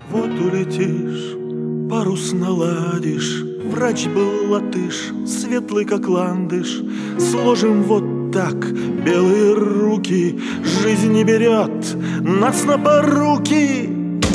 Вот улетишь, парус наладишь. Врач был латыш, светлый как ландыш. Сложим вот так белые руки. Жизнь не берет нас на поруки.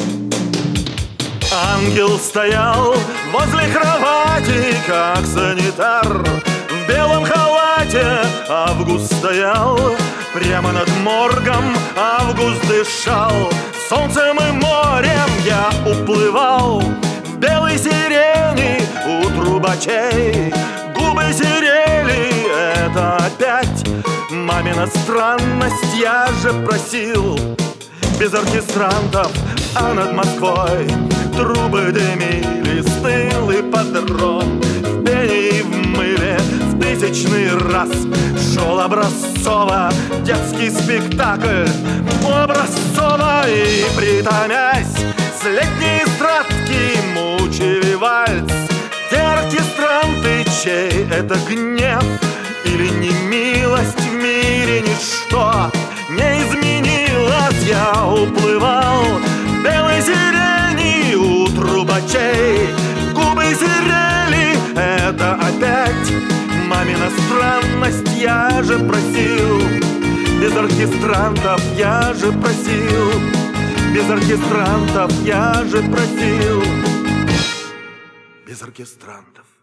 Ангел стоял возле кровати, как санитар в белом халате. Август стоял прямо над моргом, Август дышал солнцем и морем. Я уплывал в белой сирени у трубачей. Губы серели, это опять мамина странность. Я же просил без оркестрантов, а над Москвой трубы дымили, стыл ипподром. В пене и в мыле в тысячный раз шел Образцова детский спектакль. У Образцова и притомясь с летней эстрадки мучили вальс. Те оркестранты, чей это гнев или немилость, в мире ничто не изменилось. Я уплывал в белой сирени у трубачей. Губы серели, это опять мамина странность. Я же просил без оркестрантов, я же просил без оркестрантов, я же просил без оркестрантов.